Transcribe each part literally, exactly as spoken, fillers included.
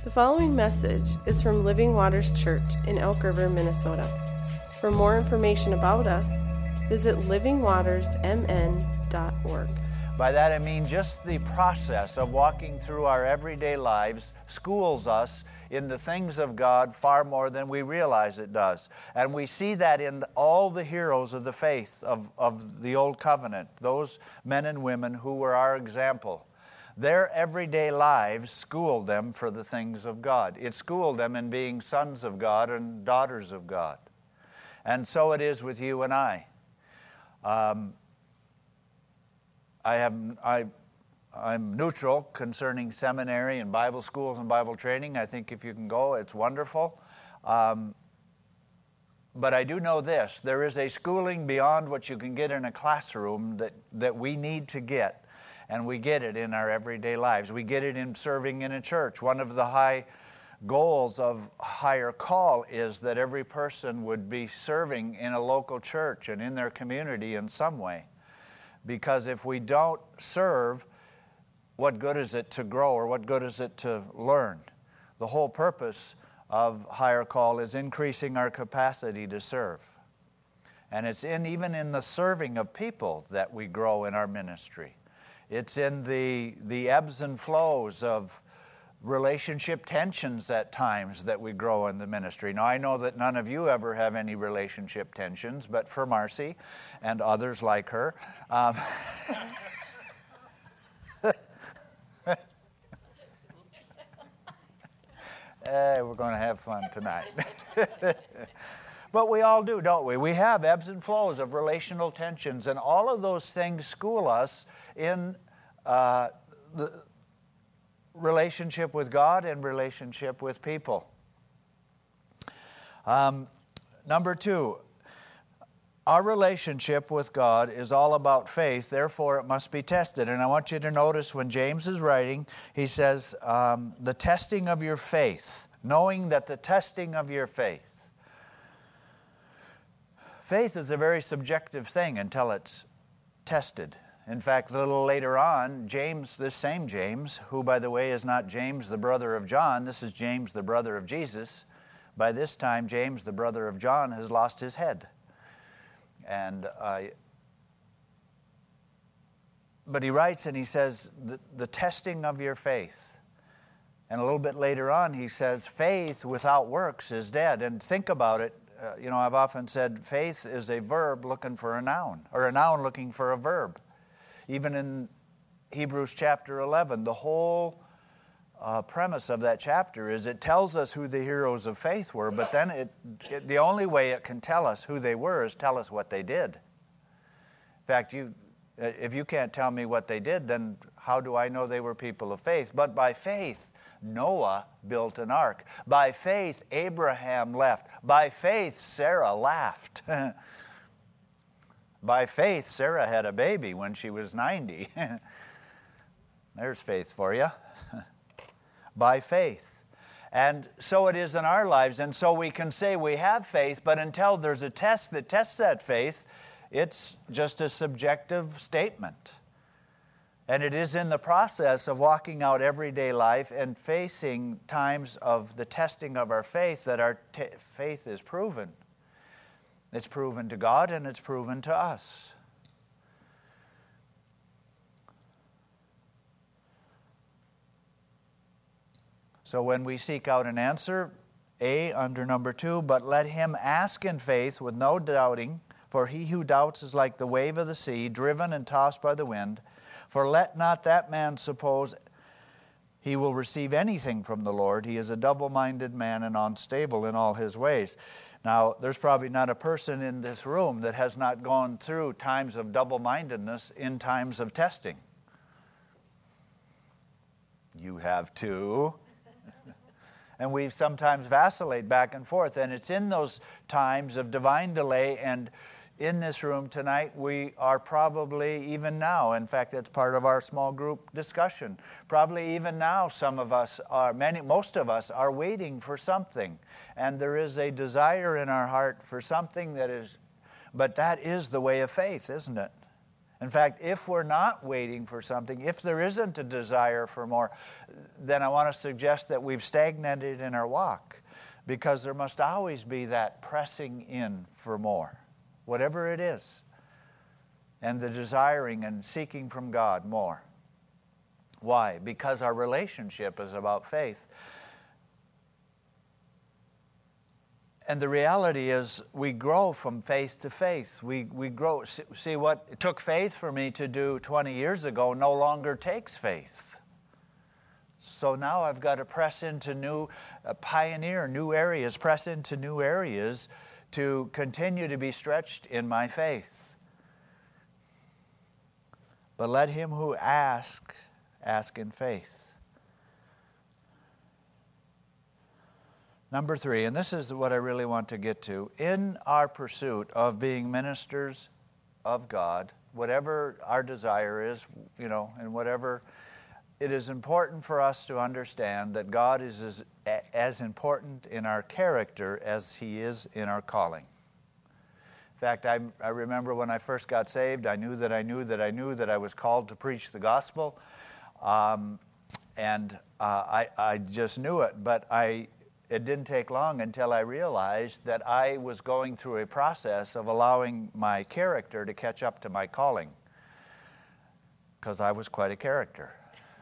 The following message is from Living Waters Church in Elk River, Minnesota. For more information about us, visit living waters m n dot org. By that I mean just the process of walking through our everyday lives schools us in the things of God far more than we realize it does. And we see that in all the heroes of the faith of, of the Old Covenant, those men and women who were our example. Their everyday lives schooled them for the things of God. It schooled them in being sons of God and daughters of God. And so it is with you and I. Um, I have, I, I'm neutral concerning seminary and Bible schools and Bible training. I think if you can go, it's wonderful. Um, but I do know this. There is a schooling beyond what you can get in a classroom that, that we need to get. And we get it in our everyday lives. We get it in serving in a church. One of the high goals of Higher Call is that every person would be serving in a local church and in their community in some way. Because if we don't serve, what good is it to grow or what good is it to learn? The whole purpose of Higher Call is increasing our capacity to serve. And it's in even in the serving of people that we grow in our ministry. It's in the, the ebbs and flows of relationship tensions at times that we grow in the ministry. Now, I know that none of you ever have any relationship tensions, but for Marcy and others like her, um, eh, we're going to have fun tonight. But we all do, don't we? We have ebbs and flows of relational tensions, and all of those things school us in uh, the relationship with God and relationship with people. Um, number two, our relationship with God is all about faith, therefore it must be tested. And I want you to notice when James is writing, he says, um, the testing of your faith, knowing that the testing of your faith. Faith is a very subjective thing until it's tested. In fact, a little later on, James, this same James, who, by the way, is not James, the brother of John, this is James, the brother of Jesus. By this time, James, the brother of John, has lost his head. And uh, but he writes and he says, the, the testing of your faith. And a little bit later on, he says, faith without works is dead. And think about it. Uh, you know, I've often said faith is a verb looking for a noun, or a noun looking for a verb. Even in Hebrews chapter eleven, the whole uh, premise of that chapter is it tells us who the heroes of faith were, but then it, it, the only way it can tell us who they were is tell us what they did. In fact, you, if you can't tell me what they did, then how do I know they were people of faith? But by faith, Noah built an ark. By faith, Abraham left. By faith, Sarah laughed. By faith, Sarah had a baby when she was ninety. There's faith for you. By faith. And so it is in our lives. And so we can say we have faith, but until there's a test that tests that faith, it's just a subjective statement. And it is in the process of walking out everyday life and facing times of the testing of our faith that our t- faith is proven. It's proven to God and it's proven to us. So when we seek out an answer, A, under number two, but let him ask in faith with no doubting, for he who doubts is like the wave of the sea, driven and tossed by the wind. For let not that man suppose he will receive anything from the Lord. He is a double-minded man and unstable in all his ways. Now, there's probably not a person in this room that has not gone through times of double-mindedness in times of testing. You have too. And we sometimes vacillate back and forth. And it's in those times of divine delay and in this room tonight, we are probably, even now, in fact, that's part of our small group discussion. Probably even now, some of us are, many, most of us are waiting for something. And there is a desire in our heart for something that is, but that is the way of faith, isn't it? In fact, if we're not waiting for something, if there isn't a desire for more, then I want to suggest that we've stagnated in our walk, because there must always be that pressing in for more, whatever it is, and the desiring and seeking from God more. Why? Because our relationship is about faith. And the reality is we grow from faith to faith. We we grow. See, what it took faith for me to do twenty years ago no longer takes faith. So now I've got to press into new, uh, pioneer new areas, press into new areas to continue to be stretched in my faith. But let him who asks, ask in faith. Number three, and this is what I really want to get to, in our pursuit of being ministers of God, whatever our desire is, you know, and whatever, it is important for us to understand that God is as, as important in our character as he is in our calling. In fact, I, I remember when I first got saved, I knew that I knew that I knew that I was called to preach the gospel, um, and uh, I, I just knew it, but I... It didn't take long until I realized that I was going through a process of allowing my character to catch up to my calling, because I was quite a character.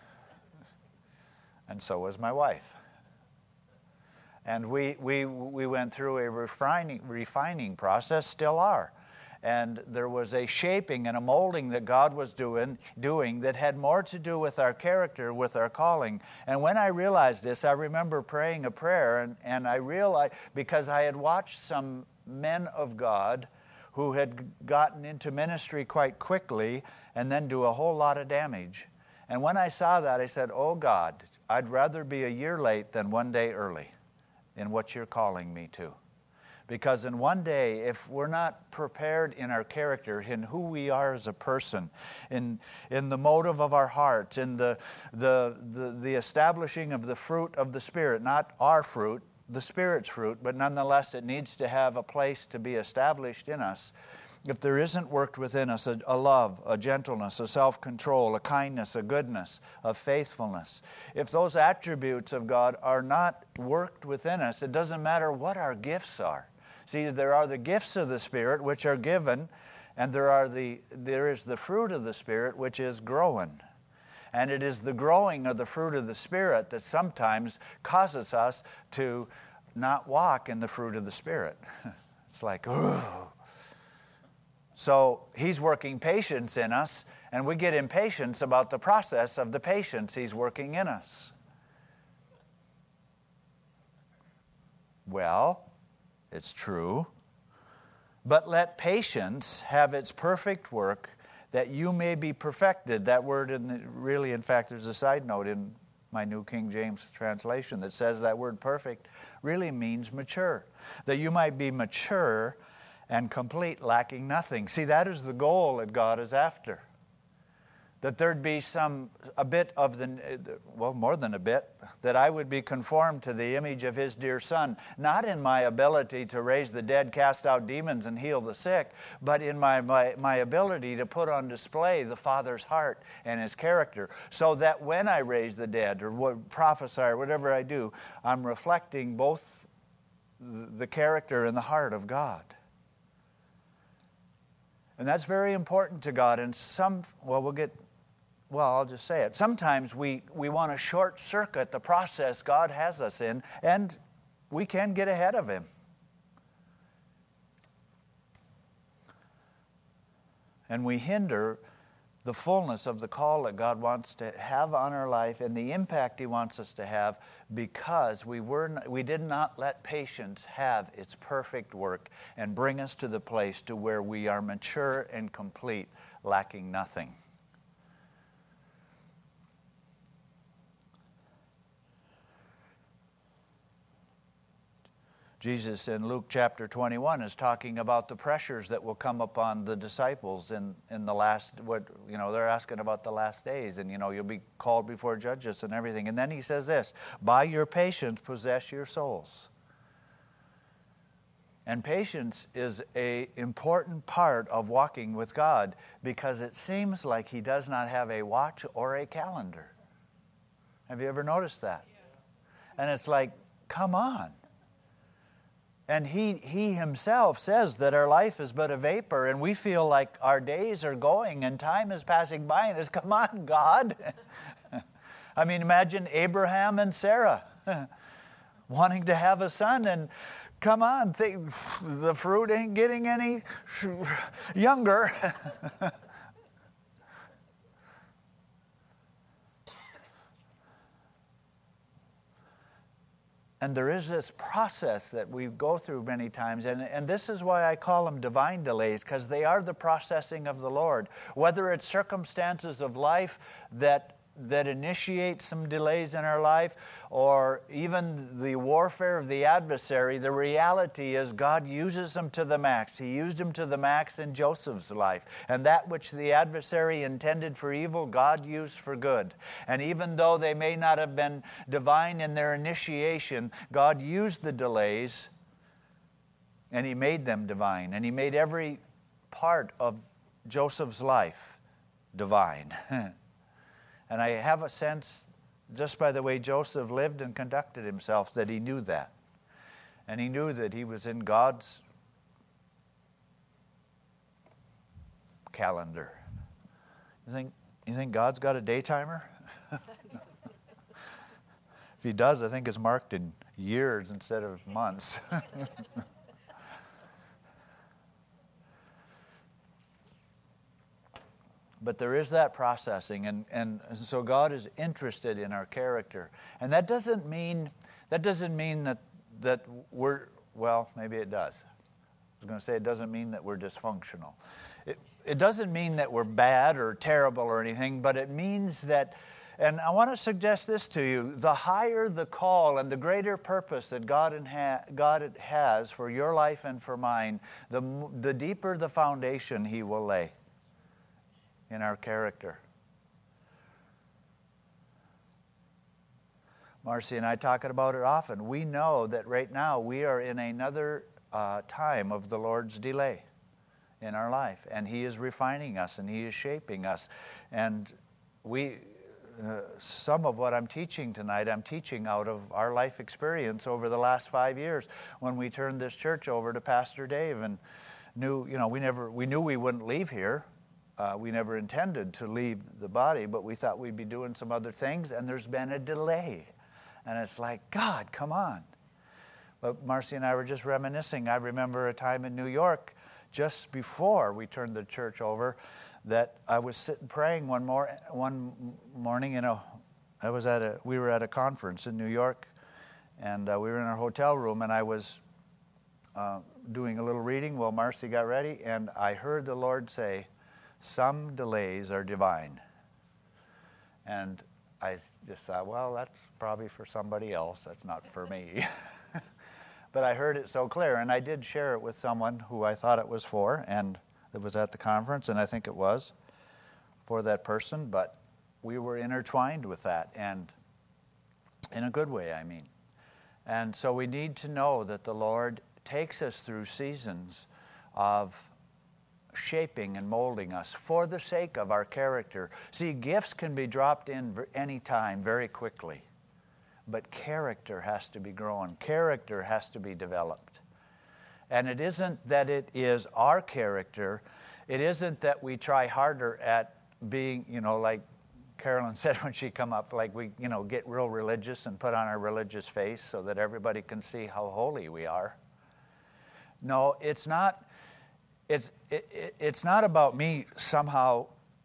And so was my wife. And we we we went through a refining refining process, still are. And there was a shaping and a molding that God was doing, doing that had more to do with our character, with our calling. And when I realized this, I remember praying a prayer, and, and I realized, because I had watched some men of God who had gotten into ministry quite quickly and then do a whole lot of damage. And when I saw that, I said, oh God, I'd rather be a year late than one day early in what you're calling me to. Because in one day, if we're not prepared in our character, in who we are as a person, in in the motive of our hearts, in the the the, the establishing of the fruit of the Spirit, not our fruit, the Spirit's fruit, but nonetheless it needs to have a place to be established in us. If there isn't worked within us a, a love, a gentleness, a self-control, a kindness, a goodness, a faithfulness, if those attributes of God are not worked within us, it doesn't matter what our gifts are. See, there are the gifts of the Spirit which are given, and there are the there is the fruit of the Spirit which is growing. And it is the growing of the fruit of the Spirit that sometimes causes us to not walk in the fruit of the Spirit. It's like, oh. So he's working patience in us, and we get impatient about the process of the patience he's working in us. Well, it's true. But let patience have its perfect work, that you may be perfected. That word, in the, really, in fact, there's a side note in my New King James translation that says that word perfect really means mature. That you might be mature and complete, lacking nothing. See, that is the goal that God is after. That there'd be some, a bit of the, well, more than a bit, that I would be conformed to the image of His dear Son, not in my ability to raise the dead, cast out demons, and heal the sick, but in my, my, my ability to put on display the Father's heart and His character, so that when I raise the dead or what, prophesy or whatever I do, I'm reflecting both the character and the heart of God. And that's very important to God. And some, well, we'll get... Well, I'll just say it. Sometimes we, we want to short circuit the process God has us in, and we can get ahead of Him. And we hinder the fullness of the call that God wants to have on our life and the impact He wants us to have, because we were not, we did not let patience have its perfect work and bring us to the place to where we are mature and complete, lacking nothing. Jesus in Luke chapter twenty-one is talking about the pressures that will come upon the disciples in, in the last, what, you know, they're asking about the last days, and, you know, you'll be called before judges and everything. And then He says this, by your patience possess your souls. And patience is an important part of walking with God because it seems like He does not have a watch or a calendar. Have you ever noticed that? And it's like, come on. And he, he Himself says that our life is but a vapor, and we feel like our days are going and time is passing by, and it's, come on, God. I mean, imagine Abraham and Sarah wanting to have a son, and come on, think, the fruit ain't getting any younger. And there is this process that we go through many times, and, and this is why I call them divine delays, because they are the processing of the Lord. Whether it's circumstances of life that that initiate some delays in our life, or even the warfare of the adversary, the reality is God uses them to the max. He used them to the max in Joseph's life. And that which the adversary intended for evil, God used for good. And even though they may not have been divine in their initiation, God used the delays and He made them divine. And He made every part of Joseph's life divine. And I have a sense, just by the way Joseph lived and conducted himself, that he knew that. And he knew that he was in God's calendar. You think, you think God's got a day timer? If He does, I think it's marked in years instead of months. But there is that processing, and, and so God is interested in our character. And that doesn't mean that doesn't mean that that we're, well, maybe it does. I was going to say it doesn't mean that we're dysfunctional. It, it doesn't mean that we're bad or terrible or anything, but it means that, and I want to suggest this to you, the higher the call and the greater purpose that God, inha- God has for your life and for mine, the, the deeper the foundation He will lay in our character. Marcy and I talk about it often. We know that right now we are in another uh, time of the Lord's delay in our life, and He is refining us and He is shaping us. And we, uh, some of what I'm teaching tonight, I'm teaching out of our life experience over the last five years when we turned this church over to Pastor Dave, and knew, you know, we never, we knew we wouldn't leave here. Uh, we never intended to leave the body, but we thought we'd be doing some other things, and there's been a delay. And it's like, God, come on. But Marcy and I were just reminiscing. I remember a time in New York, just before we turned the church over, that I was sitting praying one more one morning. You know, I was at a we were at a conference in New York, and uh, we were in our hotel room, and I was uh, doing a little reading while Marcy got ready, and I heard the Lord say, "Some delays are divine." And I just thought, well, that's probably for somebody else. That's not for me. But I heard it so clear, and I did share it with someone who I thought it was for, and it was at the conference, and I think it was for that person, but we were intertwined with that, and in a good way, I mean. And so we need to know that the Lord takes us through seasons of shaping and molding us for the sake of our character. See, gifts can be dropped in any time very quickly, but character has to be grown. Character has to be developed. And it isn't that it is our character. It isn't that we try harder at being, you know, like Carolyn said when she come up, like we, you know, get real religious and put on our religious face so that everybody can see how holy we are. No, it's not. It's it, it's not about me somehow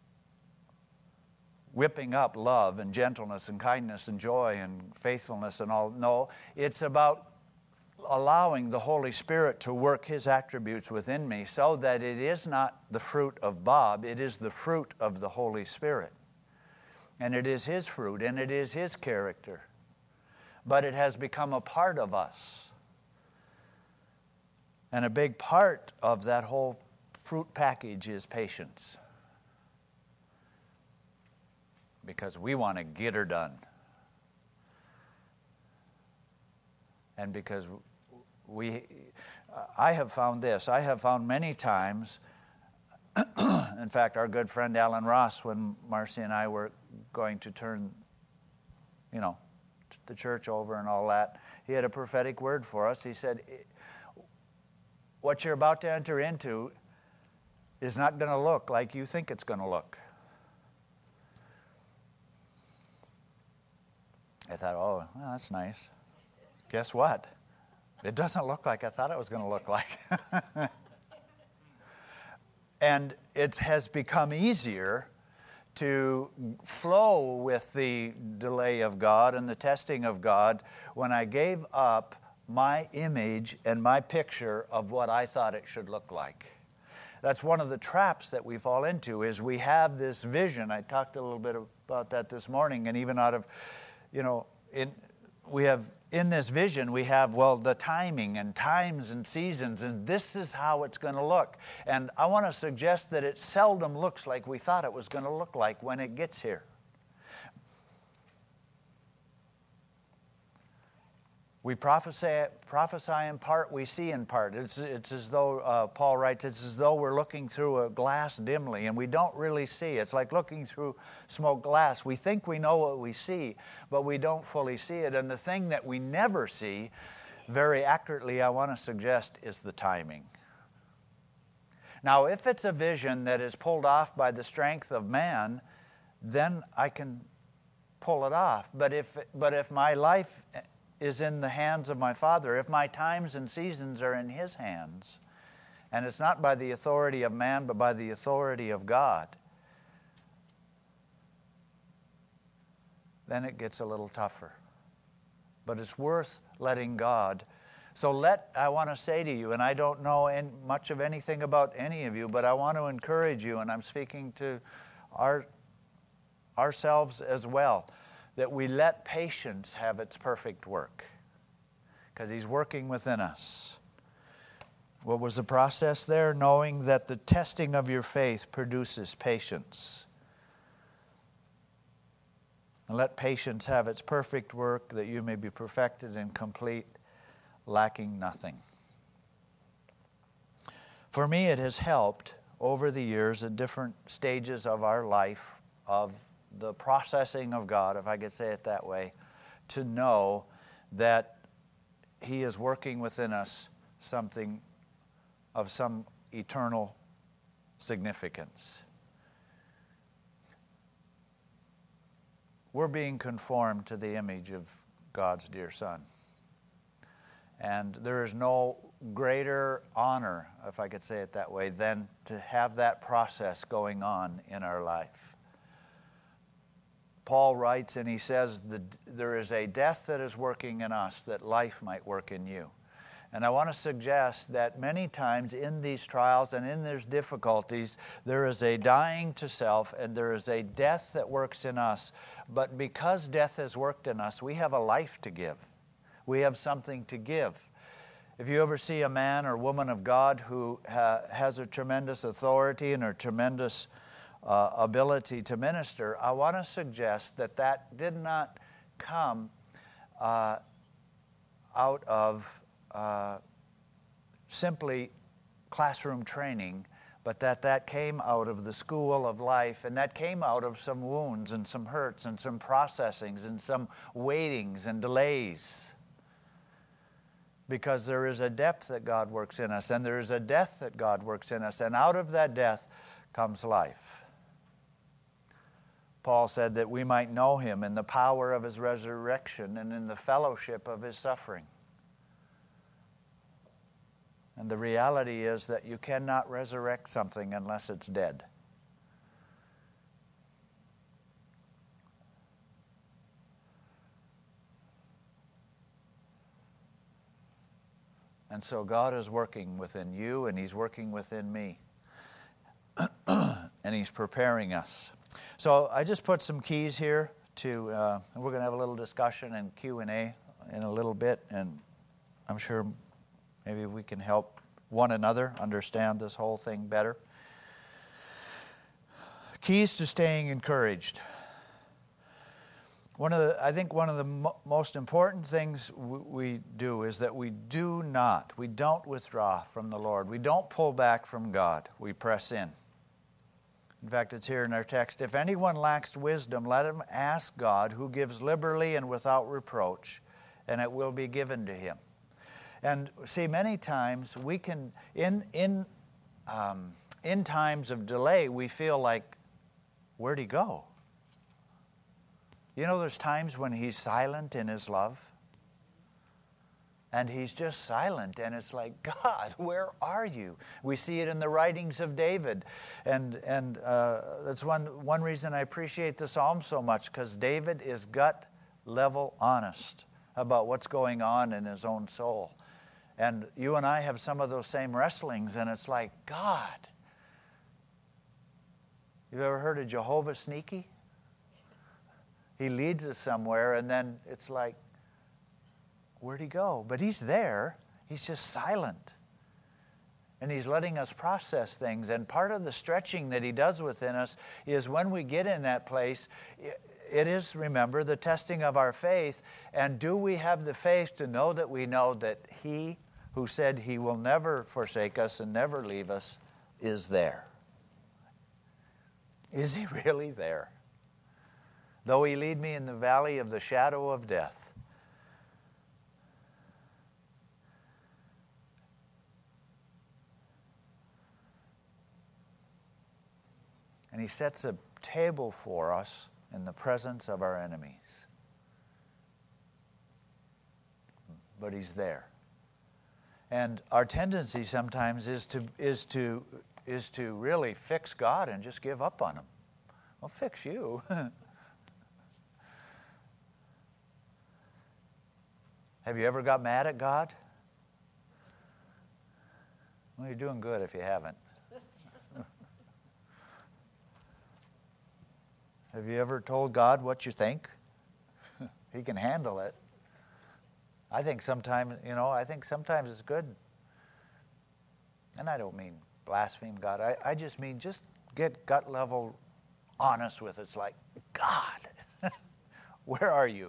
whipping up love and gentleness and kindness and joy and faithfulness and all. No, it's about allowing the Holy Spirit to work His attributes within me so that it is not the fruit of Bob, it is the fruit of the Holy Spirit. And it is His fruit and it is His character. But it has become a part of us. And a big part of that whole fruit package is patience. Because we want to get her done. And because we, I have found this. I have found many times, in fact, our good friend Alan Ross, when Marcy and I were going to turn, you know, the church over and all that, he had a prophetic word for us. He said, what you're about to enter into is not going to look like you think it's going to look. I thought, oh, well, that's nice. Guess what? It doesn't look like I thought it was going to look like. And it has become easier to flow with the delay of God and the testing of God when I gave up my image and my picture of what I thought it should look like. That's one of the traps that we fall into, is we have this vision. I talked a little bit about that this morning, and even out of, you know, in, we have in this vision, we have, well, the timing and times and seasons, and this is how it's going to look. And I want to suggest that it seldom looks like we thought it was going to look like when it gets here. We prophesy, prophesy in part, we see in part. It's, it's as though, uh, Paul writes, it's as though we're looking through a glass dimly, and we don't really see. It's like looking through smoked glass. We think we know what we see, but we don't fully see it. And the thing that we never see, very accurately, I want to suggest, is the timing. Now, if it's a vision that is pulled off by the strength of man, then I can pull it off. But if, but if my life is in the hands of my Father, if my times and seasons are in His hands, and it's not by the authority of man, but by the authority of God, then it gets a little tougher. But it's worth letting God. So let, I want to say to you, and I don't know in, much of anything about any of you, but I want to encourage you, and I'm speaking to our, ourselves as well, that we let patience have its perfect work, because He's working within us. What was the process there? Knowing that the testing of your faith produces patience. And let patience have its perfect work, that you may be perfected and complete, lacking nothing. For me, it has helped over the years at different stages of our life, of the processing of God, if I could say it that way, to know that He is working within us something of some eternal significance. We're being conformed to the image of God's dear Son. And there is no greater honor, if I could say it that way, than to have that process going on in our life. Paul writes, and he says, that there is a death that is working in us that life might work in you. And I want to suggest that many times in these trials and in these difficulties, there is a dying to self and there is a death that works in us. But because death has worked in us, we have a life to give. We have something to give. If you ever see a man or woman of God who ha- has a tremendous authority and a tremendous Uh, ability to minister, I want to suggest that that did not come uh, out of uh, simply classroom training, but that that came out of the school of life, and that came out of some wounds and some hurts and some processings and some waitings and delays. Because there is a depth that God works in us, and there is a death that God works in us, and out of that death comes life. Paul said that we might know Him in the power of His resurrection and in the fellowship of His suffering. And the reality is that you cannot resurrect something unless it's dead. And so God is working within you, and He's working within me. And He's preparing us. So I just put some keys here to, uh, and we're going to have a little discussion and Q and A in a little bit, and I'm sure maybe we can help one another understand this whole thing better. Keys to staying encouraged. One of the, I think one of the mo- most important things w- we do is that we do not, we don't withdraw from the Lord. We don't pull back from God. We press in. In fact, it's here in our text. If anyone lacks wisdom, let him ask God, who gives liberally and without reproach, and it will be given to him. And see, many times we can, in in um, in times of delay, we feel like, where'd he go? You know, there's times when he's silent in his love. And he's just silent. And it's like, God, where are you? We see it in the writings of David. And and uh, that's one, one reason I appreciate the Psalms so much, because David is gut level honest about what's going on in his own soul. And you and I have some of those same wrestlings. And it's like, God. You've ever heard of Jehovah Sneaky? He leads us somewhere, and then it's like, where'd he go? But he's there. He's just silent. And he's letting us process things. And part of the stretching that he does within us is when we get in that place, it is, remember, the testing of our faith. And do we have the faith to know that we know that he who said he will never forsake us and never leave us is there? Is he really there? Though he lead me in the valley of the shadow of death. And he sets a table for us in the presence of our enemies. But he's there. And our tendency sometimes is to is to is to really fix God and just give up on him. Well, fix you. Have you ever got mad at God? Well, you're doing good if you haven't. Have you ever told God what you think? He can handle it. I think sometimes, you know, I think sometimes it's good. And I don't mean blaspheme God. I, I just mean just get gut level honest with it. It's like, God, where are you?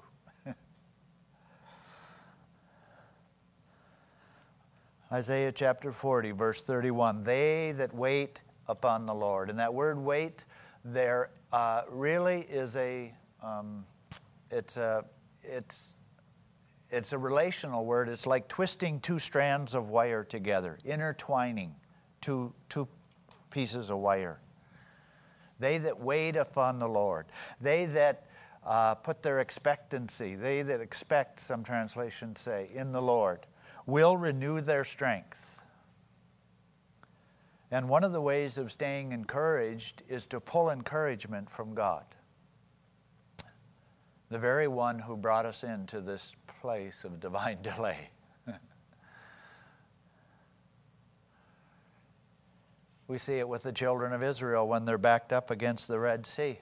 Isaiah chapter forty, verse thirty-one, they that wait upon the Lord. And that word wait there uh, really is a, um, it's a, it's, it's a relational word. It's like twisting two strands of wire together, intertwining two, two pieces of wire. They that wait upon the Lord. They that uh, put their expectancy, they that expect, some translations say, in the Lord, will renew their strength. And one of the ways of staying encouraged is to pull encouragement from God, the very one who brought us into this place of divine delay. We see it with the children of Israel when they're backed up against the Red Sea.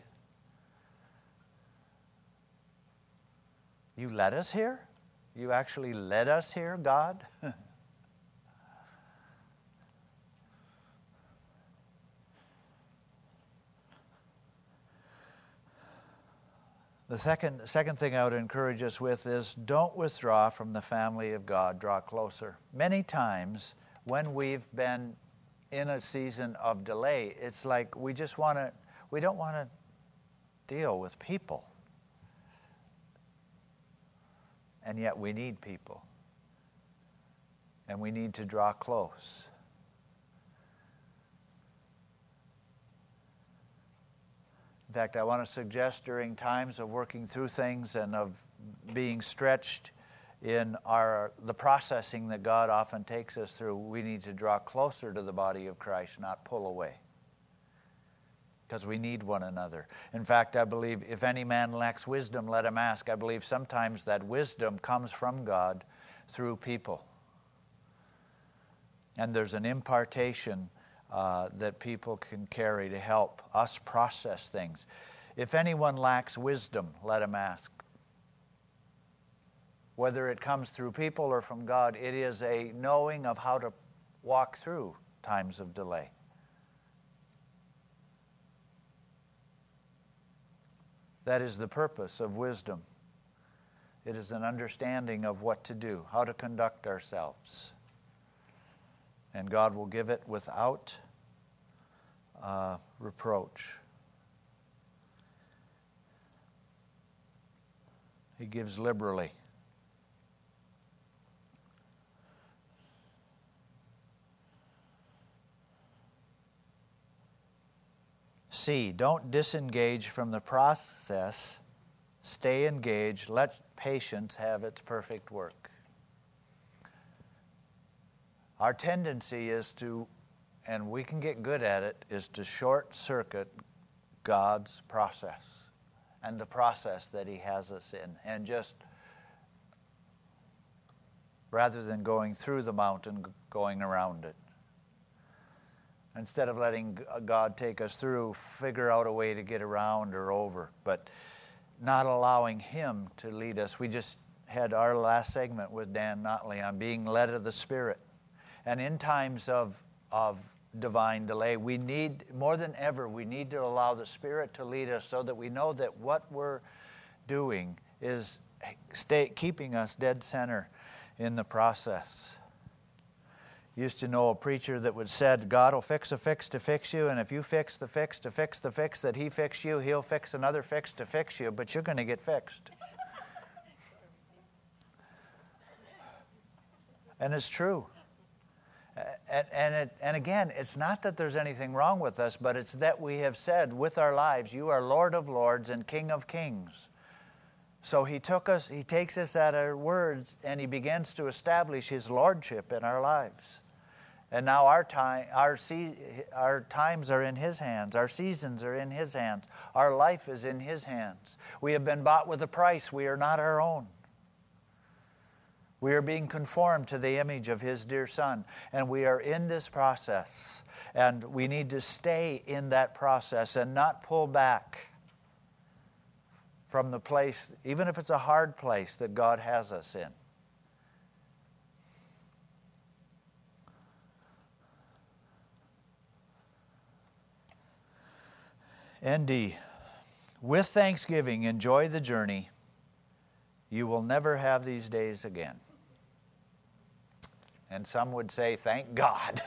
You led us here? You actually led us here, God? The second, second thing I would encourage us with is don't withdraw from the family of God. Draw closer. Many times when we've been in a season of delay, it's like we just want to, we don't want to deal with people. And yet we need people. And we need to draw close. In fact, I want to suggest during times of working through things and of being stretched in our the processing that God often takes us through, we need to draw closer to the body of Christ, not pull away. Because we need one another. In fact, I believe if any man lacks wisdom, let him ask. I believe sometimes that wisdom comes from God through people. And there's an impartation uh, that people can carry to help us process things. If anyone lacks wisdom, let him ask. Whether it comes through people or from God, it is a knowing of how to walk through times of delay. That is the purpose of wisdom. It is an understanding of what to do, how to conduct ourselves. And God will give it without uh, reproach. He gives liberally. C, don't disengage from the process. Stay engaged. Let patience have its perfect work. Our tendency is to, and we can get good at it, is to short circuit God's process and the process that He has us in. And just, rather than going through the mountain, going around it. Instead of letting God take us through, figure out a way to get around or over, but not allowing Him to lead us. We just had our last segment with Dan Notley on being led of the Spirit. And in times of, of divine delay, we need, more than ever, we need to allow the Spirit to lead us so that we know that what we're doing is stay, keeping us dead center in the process. Used to know a preacher that would said, God will fix a fix to fix you, and if you fix the fix to fix the fix that He fixed you, He'll fix another fix to fix you, but you're going to get fixed. And it's true. And, and, it, and again, it's not that there's anything wrong with us, but it's that we have said with our lives, you are Lord of Lords and King of Kings. So He took us, He takes us at our words, and He begins to establish His lordship in our lives. And now our time, our se- our times are in His hands. Our seasons are in His hands. Our life is in His hands. We have been bought with a price. We are not our own. We are being conformed to the image of His dear Son. And we are in this process. And we need to stay in that process and not pull back from the place, even if it's a hard place that God has us in. N D, with thanksgiving, enjoy the journey. You will never have these days again. And some would say, thank God.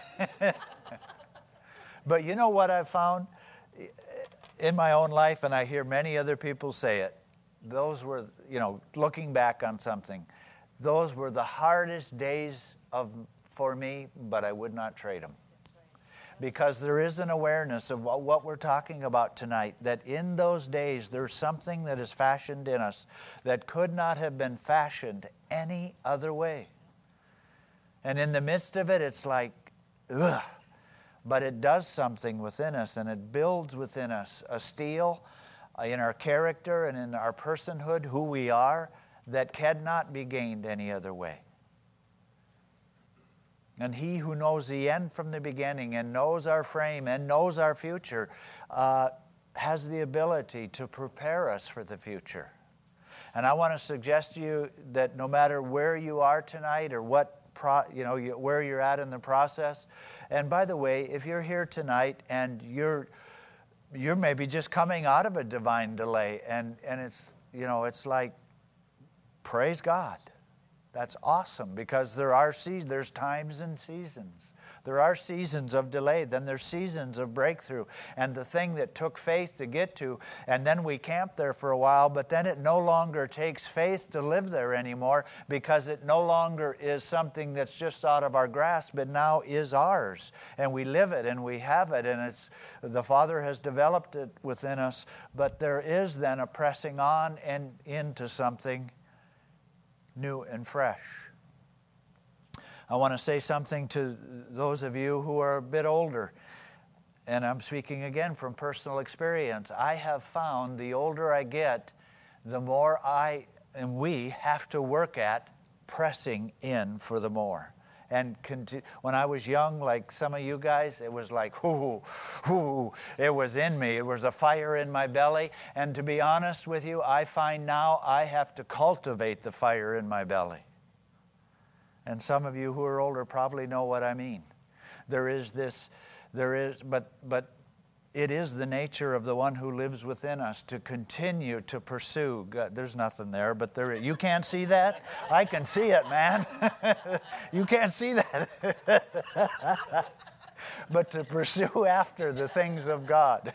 But you know what I've found in my own life, and I hear many other people say it, those were, you know, looking back on something, those were the hardest days of for me, but I would not trade them. Because there is an awareness of what we're talking about tonight, that in those days there's something that is fashioned in us that could not have been fashioned any other way. And in the midst of it, it's like, ugh. But it does something within us, and it builds within us a steel in our character and in our personhood, who we are, that cannot be gained any other way. And He who knows the end from the beginning and knows our frame and knows our future uh, has the ability to prepare us for the future. And I want to suggest to you that no matter where you are tonight or what pro, you know where you're at in the process, and by the way, if you're here tonight and you're you're maybe just coming out of a divine delay, and and it's you know it's like, praise God. That's awesome, because there are seasons, there's times and seasons. There are seasons of delay, then there's seasons of breakthrough. And the thing that took faith to get to, and then we camp there for a while, but then it no longer takes faith to live there anymore, because it no longer is something that's just out of our grasp, but now is ours. And we live it and we have it, and it's the Father has developed it within us, but there is then a pressing on and into something new and fresh. I want to say something to those of you who are a bit older, and I'm speaking again from personal experience. I have found the older I get, the more I and we have to work at pressing in for the more. And conti- when I was young, like some of you guys, it was like, whoo, whoo, it was in me. It was a fire in my belly. And to be honest with you, I find now I have to cultivate the fire in my belly. And some of you who are older probably know what I mean. There is this, there is, but but it is the nature of the one who lives within us to continue to pursue. God, there's nothing there, but there. You can't see that? I can see it, man. You can't see that. But to pursue after the things of God.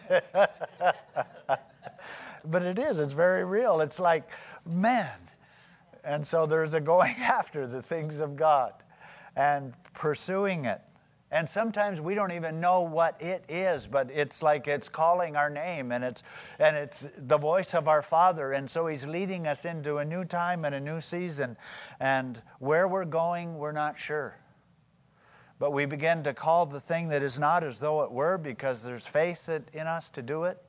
But it is, it's very real. It's like, man. And so there's a going after the things of God and pursuing it. And sometimes we don't even know what it is, but it's like it's calling our name, and it's and it's the voice of our Father. And so He's leading us into a new time and a new season. And where we're going, we're not sure. But we begin to call the thing that is not as though it were, because there's faith in us to do it.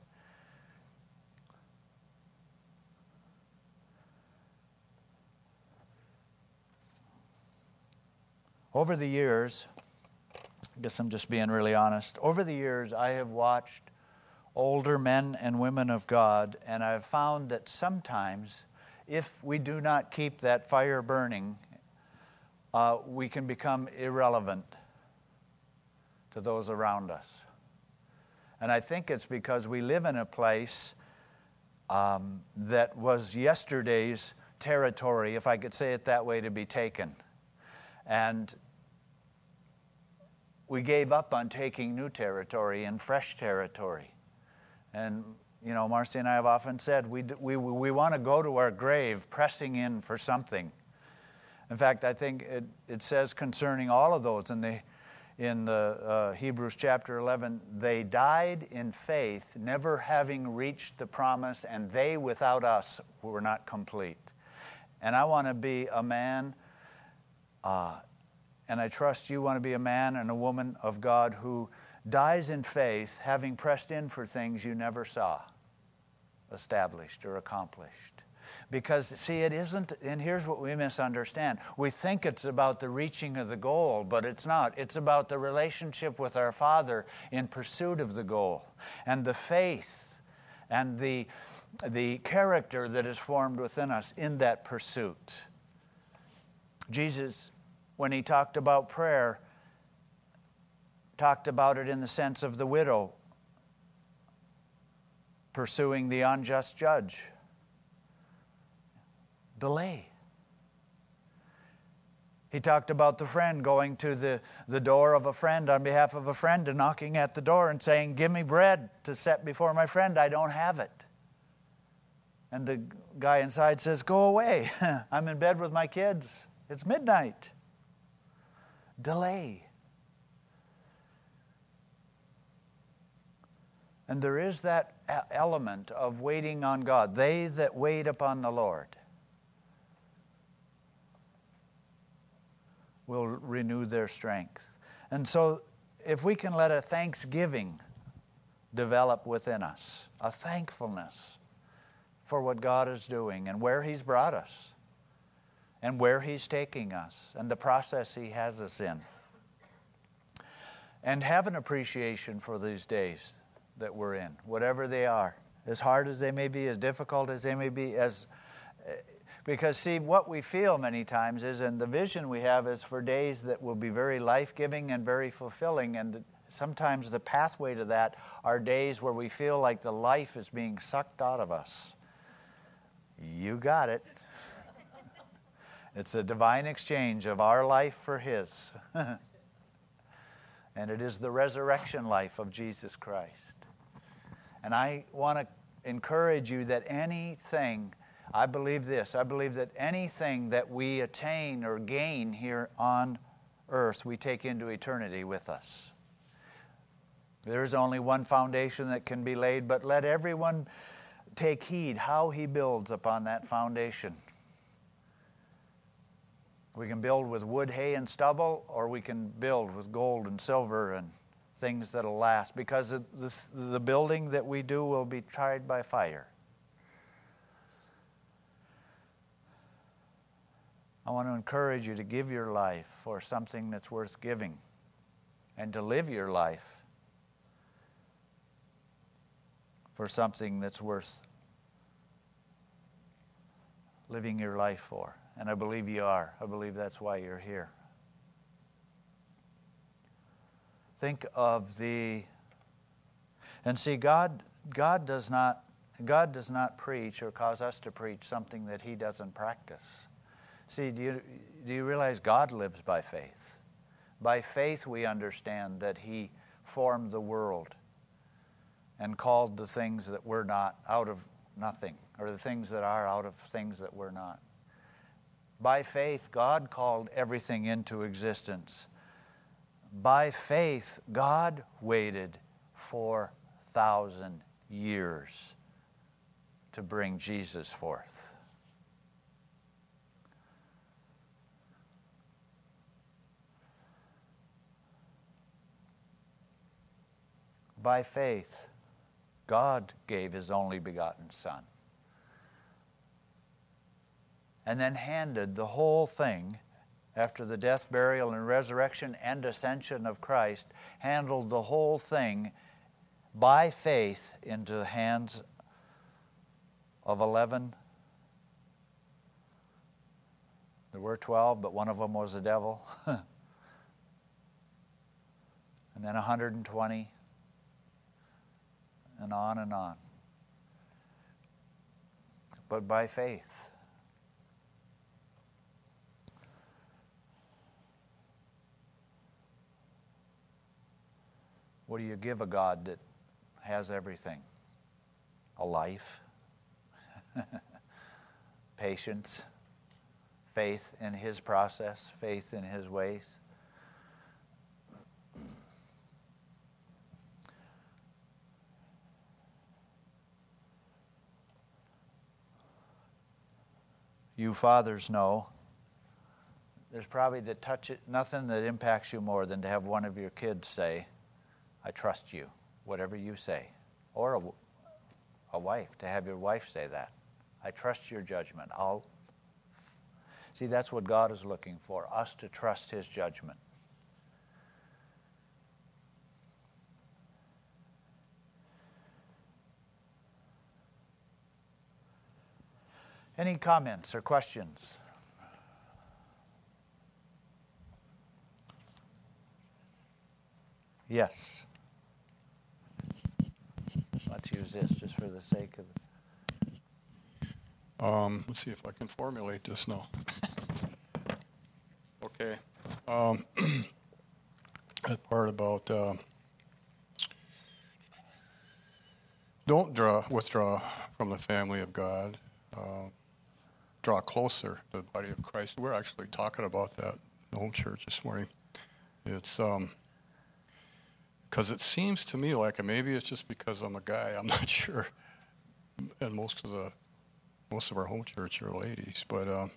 Over the years, I guess I'm just being really honest. Over the years, I have watched older men and women of God, and I've found that sometimes, if we do not keep that fire burning, uh, we can become irrelevant to those around us. And I think it's because we live in a place um, that was yesterday's territory, if I could say it that way, to be taken. And we gave up on taking new territory and fresh territory. And, you know, Marcy and I have often said we, we, we want to go to our grave pressing in for something. In fact, I think it, it says concerning all of those in the, in the uh, Hebrews chapter eleven, they died in faith, never having reached the promise, and they without us were not complete. And I want to be a man uh, And I trust you want to be a man and a woman of God who dies in faith, having pressed in for things you never saw established or accomplished. Because, see, it isn't, and here's what we misunderstand. We think it's about the reaching of the goal, but it's not. It's about the relationship with our Father in pursuit of the goal, and the faith and the, the character that is formed within us in that pursuit. Jesus, when He talked about prayer, talked about it in the sense of the widow pursuing the unjust judge. Delay. He talked about the friend going to the, the door of a friend on behalf of a friend and knocking at the door and saying, "Give me bread to set before my friend. I don't have it." And the guy inside says, "Go away. I'm in bed with my kids. It's midnight." Delay. And there is that element of waiting on God. They that wait upon the Lord will renew their strength. And so if we can let a thanksgiving develop within us, a thankfulness for what God is doing and where He's brought us and where He's taking us and the process He has us in, and have an appreciation for these days that we're in, whatever they are, as hard as they may be, as difficult as they may be, as because, see, what we feel many times is, and the vision we have is for days that will be very life-giving and very fulfilling, and sometimes the pathway to that are days where we feel like the life is being sucked out of us. You got it. It's a divine exchange of our life for His. And it is the resurrection life of Jesus Christ. And I want to encourage you that anything, I believe this, I believe that anything that we attain or gain here on earth, we take into eternity with us. There is only one foundation that can be laid, but let everyone take heed how he builds upon that foundation. We can build with wood, hay, and stubble, or we can build with gold and silver and things that'll last, because the, the building that we do will be tried by fire. I want to encourage you to give your life for something that's worth giving, and to live your life for something that's worth living your life for. And I believe you are. I believe that's why you're here. Think of the... And see, God, God does not, God does not preach or cause us to preach something that He doesn't practice. See, do you, do you realize God lives by faith? By faith we understand that He formed the world and called the things that were not out of nothing, or the things that are out of things that were not. By faith, God called everything into existence. By faith, God waited four thousand years to bring Jesus forth. By faith, God gave His only begotten Son, and then handed the whole thing, after the death, burial, and resurrection and ascension of Christ, handled the whole thing by faith into the hands of eleven. There were twelve, but one of them was the devil. And then one hundred twenty. And on and on. But by faith. What do you give a God that has everything? A life, patience, faith in His process, faith in His ways. You fathers know there's probably that touch it, nothing that impacts you more than to have one of your kids say, I trust you, whatever you say. Or a, a wife, to have your wife say that. I trust your judgment. I'll See, that's what God is looking for, us to trust His judgment. Any comments or questions? Yes. Let's use this just for the sake of it. Um, let's see if I can formulate this now. Okay. Um, that part about uh, don't draw withdraw from the family of God. Uh, draw closer to the body of Christ. We're actually talking about that in the home church this morning. It's um, because it seems to me like, and maybe it's just because I'm a guy, I'm not sure, and most of the most of our home church are ladies, but um,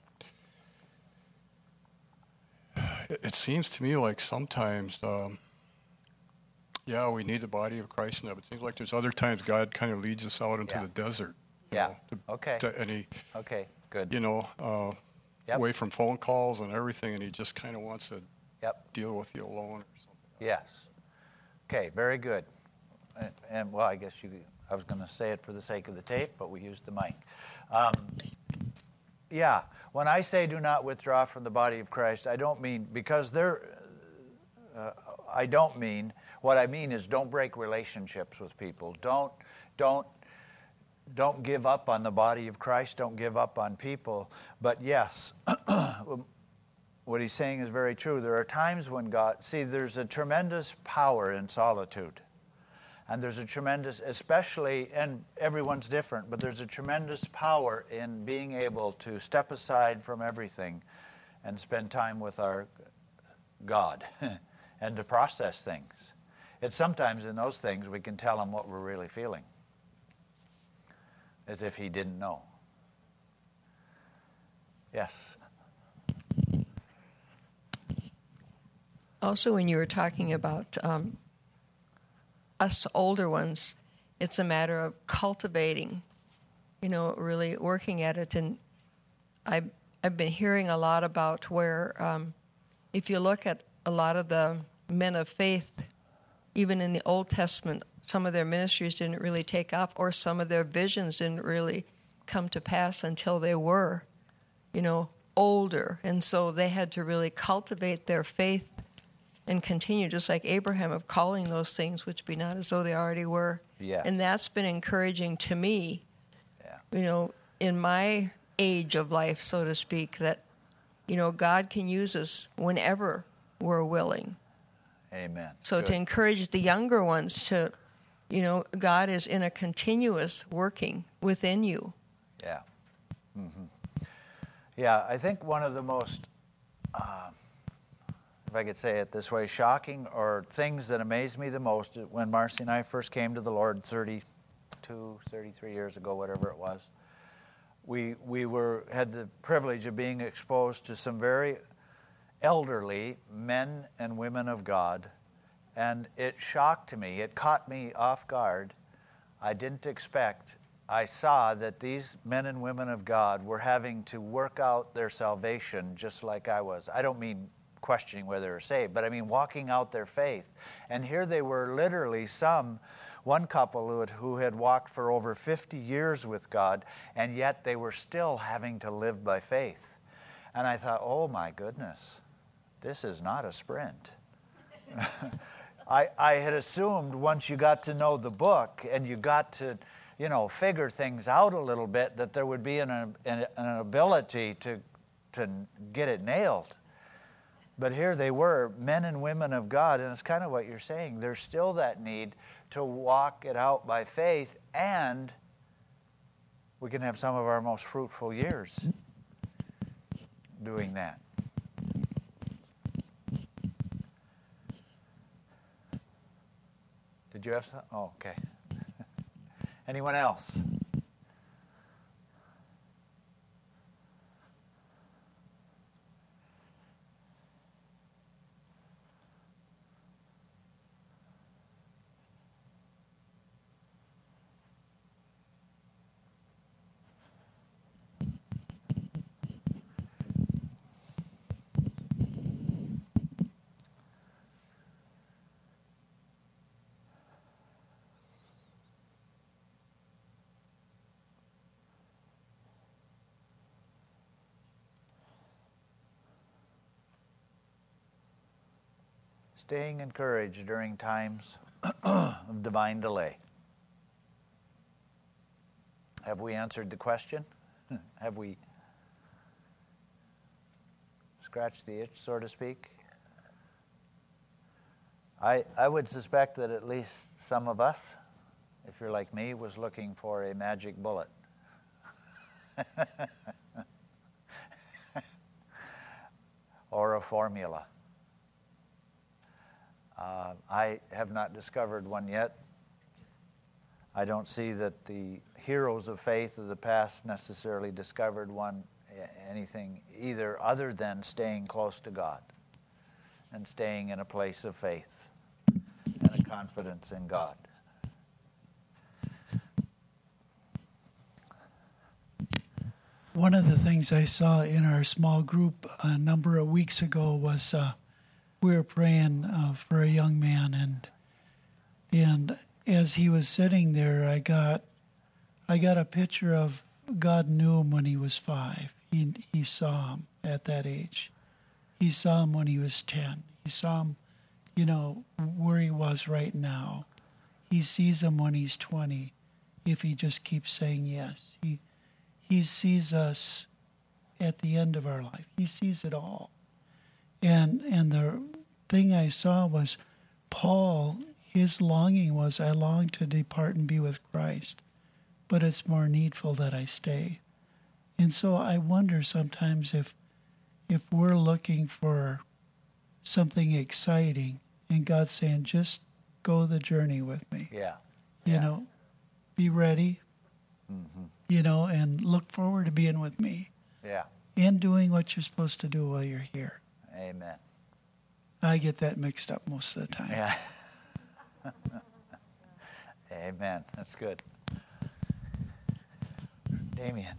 it, it seems to me like sometimes, um, yeah, we need the body of Christ now, but it seems like there's other times God kind of leads us out into yeah. the desert. Yeah. Know, to, okay. To, and he, okay. Good. You know, uh, yep. away from phone calls and everything, and he just kind of wants to yep. deal with you alone or something. Yes. Okay. Very good. And, and well, I guess you. I was going to say it for the sake of the tape, but we used the mic. Um, yeah. When I say do not withdraw from the body of Christ, I don't mean because there. Uh, I don't mean what I mean is don't break relationships with people. Don't don't. Don't give up on the body of Christ. Don't give up on people. But yes, what he's saying is very true. There are times when God... See, there's a tremendous power in solitude. And there's a tremendous... Especially, and everyone's different, but there's a tremendous power in being able to step aside from everything and spend time with our God and to process things. It's sometimes in those things we can tell Him what we're really feeling. As if He didn't know. Yes. Also, when you were talking about um, us older ones, it's a matter of cultivating, you know, really working at it. And I've, I've been hearing a lot about where um, if you look at a lot of the men of faith, even in the Old Testament, some of their ministries didn't really take off, or some of their visions didn't really come to pass until they were, you know, older. And so they had to really cultivate their faith and continue, just like Abraham, of calling those things which be not as though they already were. Yeah. And that's been encouraging to me, Yeah. you know, in my age of life, so to speak, that, you know, God can use us whenever we're willing. Amen. So Good. to encourage the younger ones to, you know, God is in a continuous working within you. Yeah. Mm-hmm. Yeah, I think one of the most, uh, if I could say it this way, shocking or things that amazed me the most when Marcy and I first came to the Lord thirty-two, thirty-three years ago, whatever it was, we we were had the privilege of being exposed to some very elderly men and women of God, and it shocked me. It caught me off guard. I didn't expect. I saw that these men and women of God were having to work out their salvation just like I was. I don't mean questioning whether they're saved, but I mean walking out their faith. And here they were, literally some, one couple who had, who had walked for over fifty years with God, and yet they were still having to live by faith. And I thought, oh my goodness, this is not a sprint. I, I had assumed once you got to know the book and you got to, you know, figure things out a little bit, that there would be an, an, an ability to, to get it nailed. But here they were, men and women of God, and it's kind of what you're saying. There's still that need to walk it out by faith, and we can have some of our most fruitful years doing that. Did you have some? Oh, okay. Anyone else? Staying encouraged during times of divine delay. Have we answered the question? Have we scratched the itch, so to speak? I, I would suspect that at least some of us, if you're like me, was looking for a magic bullet. Or a formula. Uh, I have not discovered one yet. I don't see that the heroes of faith of the past necessarily discovered one, anything either other than staying close to God and staying in a place of faith and a confidence in God. One of the things I saw in our small group a number of weeks ago was uh, we were praying uh, for a young man, and and as he was sitting there, I got I got a picture of God knew him when he was five. He he saw him at that age. He saw him when he was ten. He saw him, you know, where he was right now. He sees him when he's twenty, if he just keeps saying yes. He he sees us at the end of our life. He sees it all. And and the thing I saw was Paul, his longing was, I long to depart and be with Christ, but it's more needful that I stay. And so I wonder sometimes if if we're looking for something exciting and God's saying, just go the journey with me. Yeah. You yeah. know, be ready, mm-hmm. you know, and look forward to being with me. Yeah. And doing what you're supposed to do while you're here. Amen. I get that mixed up most of the time. Yeah. Amen. That's good. Damien.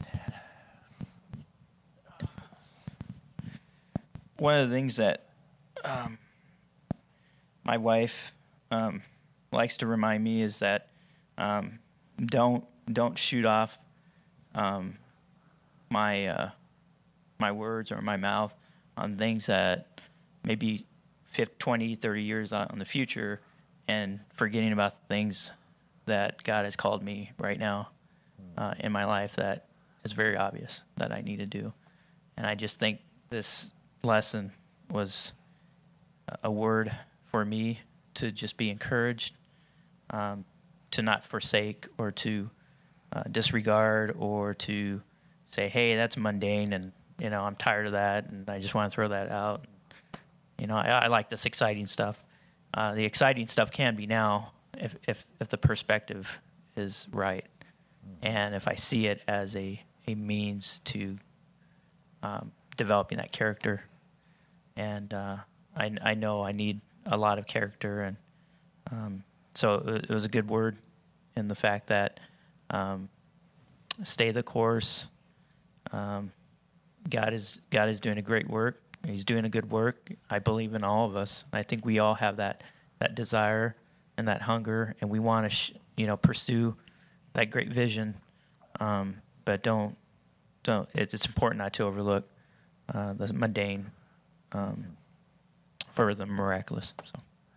One of the things that um, my wife um, likes to remind me is that um, don't don't shoot off um, my uh, my words or my mouth on things that maybe fifty, twenty, thirty years out in the future, and forgetting about the things that God has called me right now uh, in my life that is very obvious that I need to do. And I just think this lesson was a word for me to just be encouraged, um, to not forsake or to uh, disregard or to say, hey, that's mundane and, you know, I'm tired of that and I just want to throw that out. You know, I, I like this exciting stuff. Uh, the exciting stuff can be now if, if, if the perspective is right. And if I see it as a, a means to um, developing that character. And uh, I, I know I need a lot of character. And um, so it, it was a good word in the fact that um, stay the course. Um, God is God is doing a great work. He's doing a good work. I believe in all of us. I think we all have that that desire and that hunger, and we want to, sh- you know, pursue that great vision. Um, but don't don't. It, it's important not to overlook uh, the mundane um, for the miraculous. So.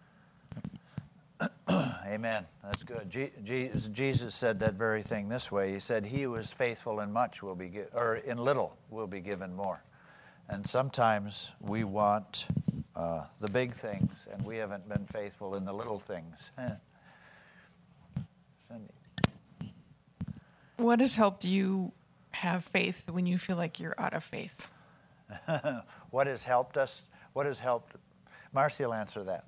Amen. That's good. Je- Je- Jesus said that very thing this way. He said, "He who is faithful in much will be, gi- or in little will be given more." And sometimes we want uh, the big things, and we haven't been faithful in the little things. Cindy. What has helped you have faith when you feel like you're out of faith? What has helped us? What has helped? Marcy will answer that.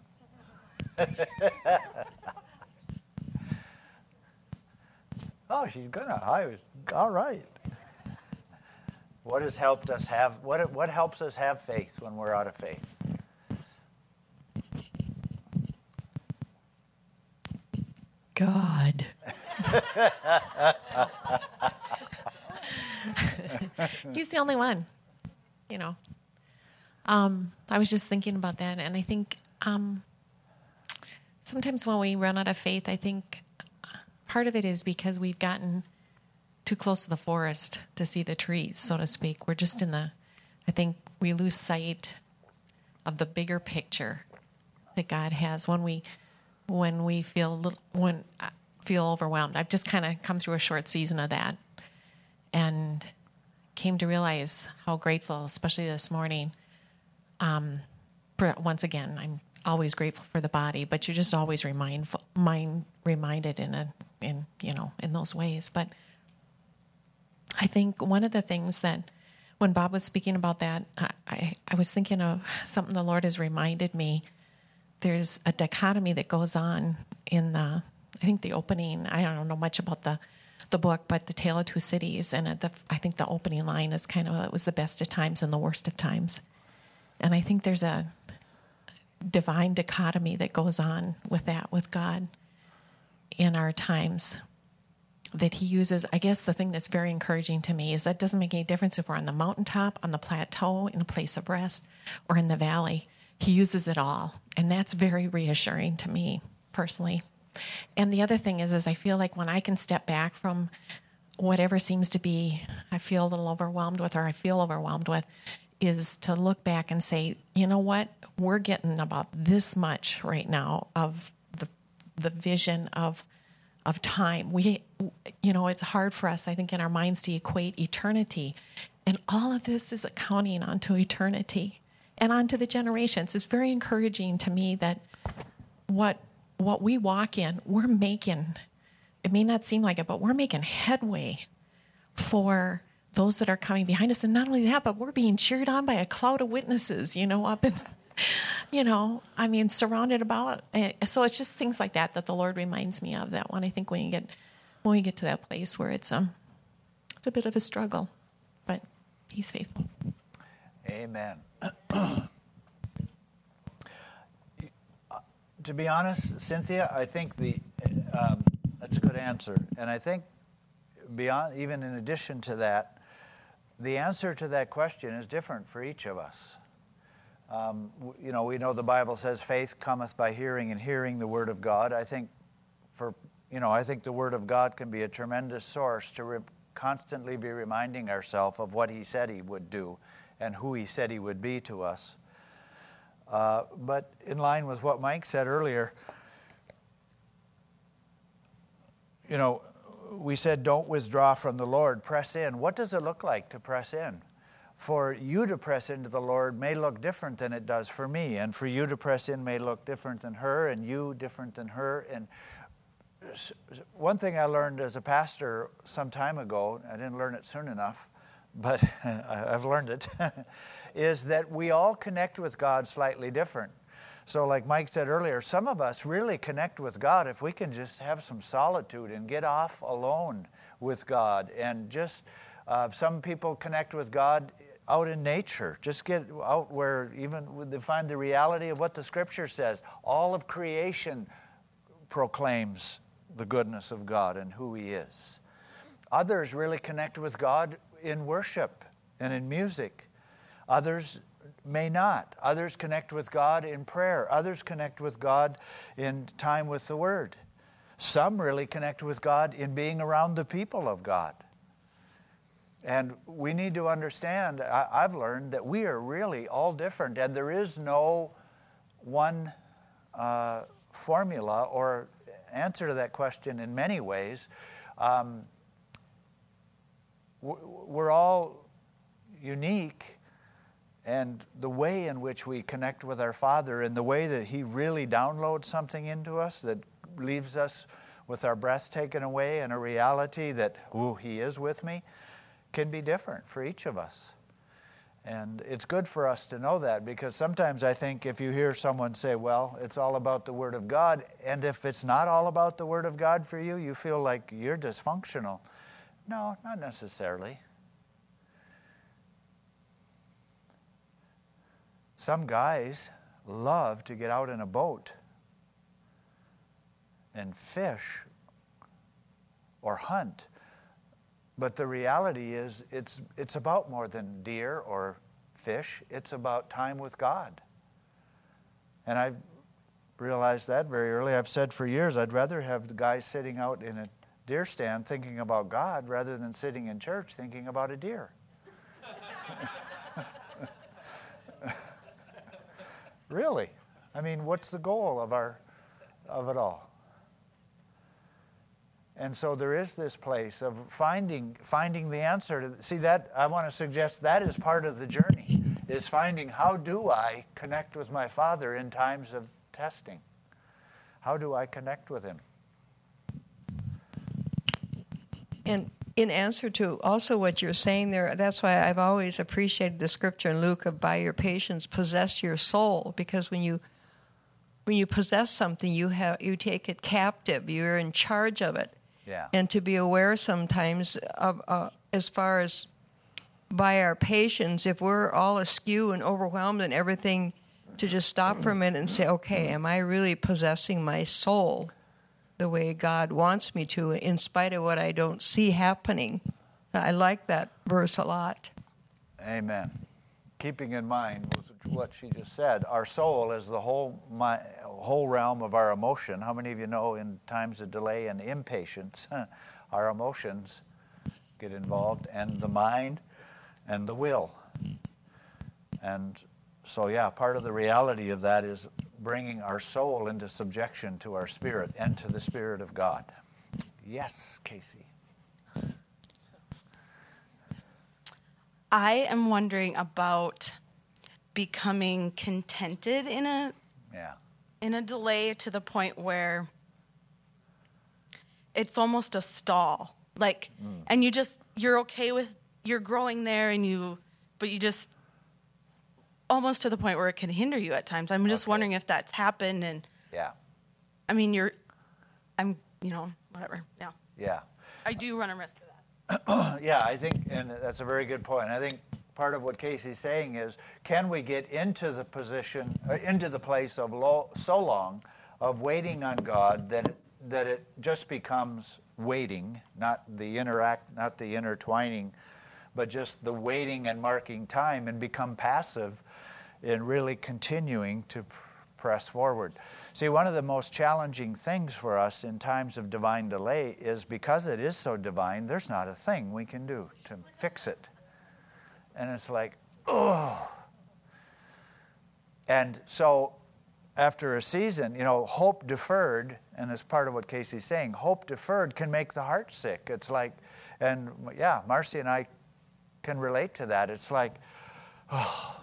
Oh, she's gonna. I was all right. What has helped us have? What what helps us have faith when we're out of faith? God. He's the only one, you know. Um, I was just thinking about that, and I think um, sometimes when we run out of faith, I think part of it is because we've gotten too close to the forest to see the trees, so to speak. We're just in the, I think we lose sight of the bigger picture that God has when we, when we feel little, when I feel overwhelmed. I've just kind of come through a short season of that, and came to realize how grateful, especially this morning. Um, for, once again, I'm always grateful for the body, but you're just always remind, mind, reminded in a, in you know, in those ways. But I think one of the things that, when Bob was speaking about that, I, I, I was thinking of something the Lord has reminded me. There's a dichotomy that goes on in the, I think the opening, I don't know much about the, the book, but The Tale of Two Cities, and the, I think the opening line is kind of, it was the best of times and the worst of times. And I think there's a divine dichotomy that goes on with that, with God in our times that he uses. I guess the thing that's very encouraging to me is that it doesn't make any difference if we're on the mountaintop, on the plateau, in a place of rest, or in the valley. He uses it all. And that's very reassuring to me personally. And the other thing is, is I feel like when I can step back from whatever seems to be, I feel a little overwhelmed with, or I feel overwhelmed with, is to look back and say, you know what, we're getting about this much right now of the the vision of of time. We, you know, it's hard for us, I think, in our minds to equate eternity. And all of this is accounting onto eternity and onto the generations. It's very encouraging to me that what what we walk in, we're making, it may not seem like it, but we're making headway for those that are coming behind us. And not only that, but we're being cheered on by a cloud of witnesses, you know, up in, you know, I mean, surrounded about. So it's just things like that that the Lord reminds me of. That one, I think, when you get when we get to that place where it's um, it's a bit of a struggle, but He's faithful. Amen. To be honest, Cynthia, I think the um, that's a good answer, and I think beyond, even in addition to that, the answer to that question is different for each of us. Um, you know, we know the Bible says faith cometh by hearing, and hearing the Word of God. I think for, you know, I think the Word of God can be a tremendous source to re- constantly be reminding ourselves of what He said He would do and who He said He would be to us. Uh, but in line with what Mike said earlier, you know, we said don't withdraw from the Lord, press in. What does it look like to press in? For you to press into the Lord may look different than it does for me, and for you to press in may look different than her, and you different than her. And one thing I learned as a pastor some time ago, I didn't learn it soon enough, but I've learned it, is that we all connect with God slightly different. So like Mike said earlier, some of us really connect with God if we can just have some solitude and get off alone with God. And just, uh, some people connect with God out in nature. Just get out where even they find the reality of what the Scripture says. All of creation proclaims the goodness of God and who He is. Others really connect with God in worship and in music. Others may not. Others connect with God in prayer. Others connect with God in time with the Word. Some really connect with God in being around the people of God. And we need to understand, I, I've learned that we are really all different, and there is no one uh, formula or answer to that question in many ways. Um, we're all unique, and the way in which we connect with our Father and the way that He really downloads something into us that leaves us with our breath taken away and a reality that, ooh, He is with me, can be different for each of us. And it's good for us to know that, because sometimes I think if you hear someone say, well, it's all about the Word of God, and if it's not all about the Word of God for you, you feel like you're dysfunctional. No, not necessarily. Some guys love to get out in a boat and fish or hunt. But the reality is it's it's about more than deer or fish. It's about time with God. And I've realized that very early. I've said for years I'd rather have the guys sitting out in a deer stand thinking about God rather than sitting in church thinking about a deer. Really. I mean, what's the goal of our of it all? And so there is this place of finding finding the answer to see that. I want to suggest that is part of the journey, is finding how do I connect with my Father in times of testing? How do I connect with Him? And in answer to also what you're saying there, that's why I've always appreciated the scripture in Luke of by your patience possess your soul, because when you when you possess something, you have you take it captive. You're in charge of it. Yeah. And to be aware sometimes of uh, as far as by our patience, if we're all askew and overwhelmed and everything, to just stop for a minute and say, okay, am I really possessing my soul the way God wants me to, in spite of what I don't see happening? I like that verse a lot. Amen. Keeping in mind what she just said, our soul is the whole my, whole realm of our emotion. How many of you know in times of delay and impatience, our emotions get involved, and the mind and the will. And so, yeah, part of the reality of that is bringing our soul into subjection to our spirit and to the Spirit of God. Yes, Casey. I am wondering about becoming contented in a yeah. in a delay to the point where it's almost a stall. Like, mm. and you just, you're okay with, you're growing there and you, but you just, almost to the point where it can hinder you at times. I'm just okay. wondering if that's happened. And yeah, I mean, you're, I'm, you know, whatever. Yeah. Yeah. I do run a risk of that. Yeah, I think, and that's a very good point. I think part of what Casey's saying is, can we get into the position, uh, into the place of lo- so long of waiting on God that it, that it just becomes waiting, not the interact, not the intertwining, but just the waiting and marking time, and become passive in really continuing to pr- press forward. See, one of the most challenging things for us in times of divine delay is because it is so divine, there's not a thing we can do to fix it. And it's like, oh. And so after a season, you know, hope deferred, and it's part of what Casey's saying, hope deferred can make the heart sick. It's like, and yeah, Marcy and I can relate to that. It's like, oh.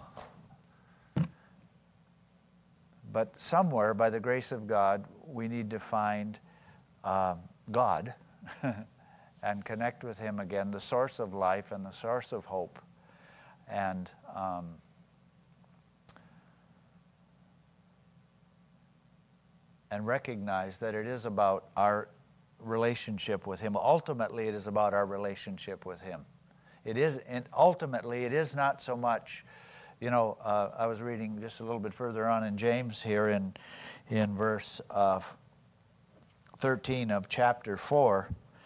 But somewhere, by the grace of God, we need to find um, God and connect with Him again, the source of life and the source of hope. And um, and recognize that it is about our relationship with Him. Ultimately, it is about our relationship with Him. It is, and ultimately, it is not so much, you know, uh, I was reading just a little bit further on in James here in, in verse uh, thirteen of chapter four.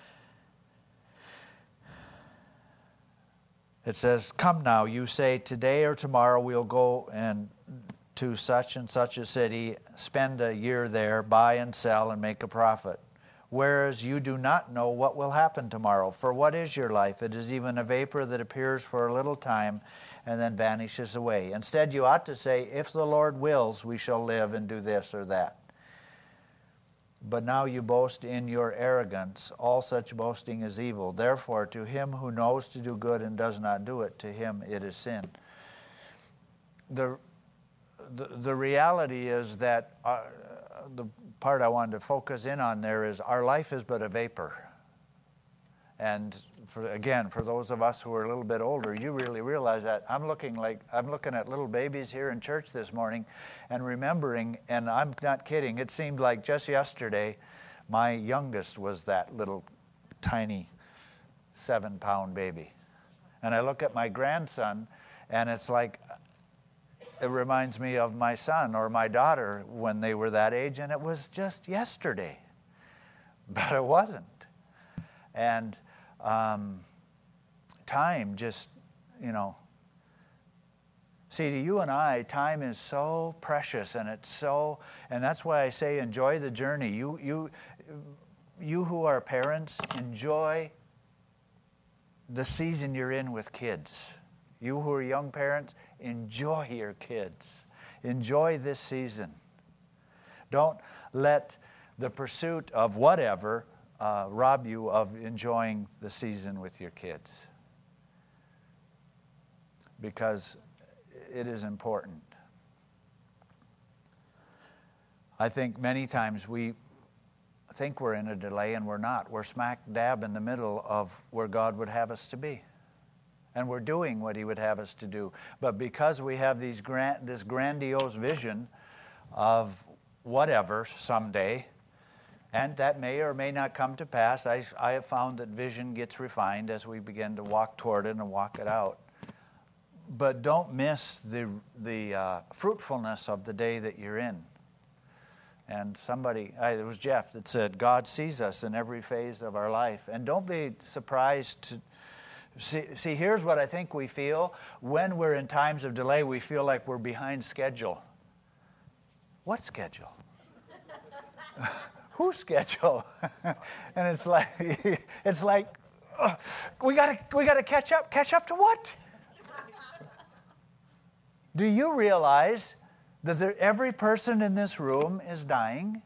It says, "Come now, you say, today or tomorrow we'll go and to such and such a city, spend a year there, buy and sell and make a profit. Whereas you do not know what will happen tomorrow. For what is your life? It is even a vapor that appears for a little time and then vanishes away. Instead, you ought to say, if the Lord wills, we shall live and do this or that. But now you boast in your arrogance. All such boasting is evil. Therefore, to him who knows to do good and does not do it, to him it is sin." The, the, the reality is that uh, the part I wanted to focus in on there is our life is but a vapor. And for, again, for those of us who are a little bit older, you really realize that. I'm looking like I'm looking at little babies here in church this morning and remembering, and I'm not kidding, it seemed like just yesterday my youngest was that little tiny seven-pound baby. And I look at my grandson, and it's like it reminds me of my son or my daughter when they were that age, and it was just yesterday. But it wasn't. And um, time just, you know, see, to you and I, time is so precious, and it's so, and that's why I say enjoy the journey. You, you, you who are parents, enjoy the season you're in with kids. You who are young parents, enjoy your kids. Enjoy this season. Don't let the pursuit of whatever uh, rob you of enjoying the season with your kids. Because it is important. I think many times we think we're in a delay and we're not. We're smack dab in the middle of where God would have us to be. And we're doing what He would have us to do. But because we have these grand, this grandiose vision of whatever someday, and that may or may not come to pass, I, I have found that vision gets refined as we begin to walk toward it and walk it out. But don't miss the, the uh, fruitfulness of the day that you're in. And somebody, uh, it was Jeff that said, God sees us in every phase of our life. And don't be surprised to See, see, here's what I think we feel. When we're in times of delay, we feel like we're behind schedule. What schedule? Whose schedule? And it's like, it's like, uh, we gotta, we gotta catch up. Catch up to what? Do you realize that there, every person in this room is dying?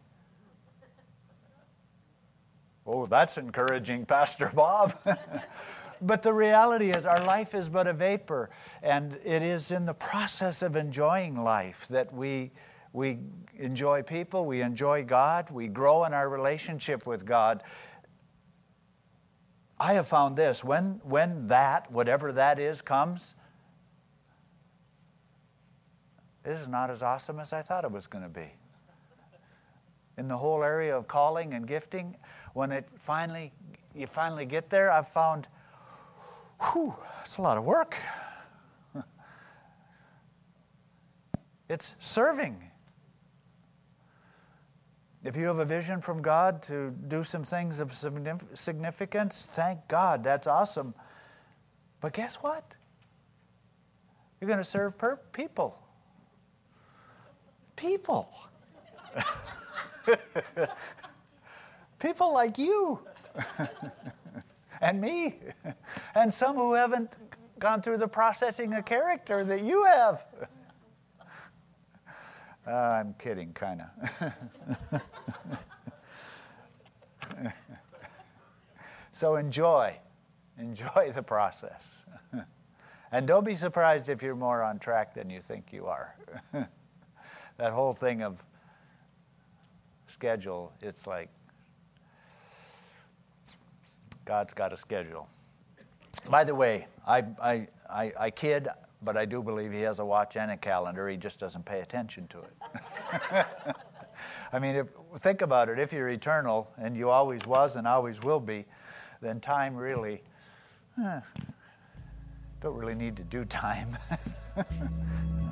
Oh, that's encouraging, Pastor Bob. But the reality is our life is but a vapor, and it is in the process of enjoying life that we we enjoy people, we enjoy God, we grow in our relationship with God. I have found this, when when that, whatever that is, comes, this is not as awesome as I thought it was going to be. In the whole area of calling and gifting, when it finally you finally get there, I've found, whew, it's a lot of work. It's serving. If you have a vision from God to do some things of significance, thank God, that's awesome. But guess what? You're going to serve per- people. People. People like you. And me, and some who haven't gone through the processing of character that you have. Uh, I'm kidding, kind of. So enjoy. Enjoy the process. And don't be surprised if you're more on track than you think you are. That whole thing of schedule, it's like God's got a schedule. By the way, I, I, I, I kid, but I do believe he has a watch and a calendar. He just doesn't pay attention to it. I mean, if, think about it. If you're eternal, and you always was and always will be, then time really, eh, don't really need to do time.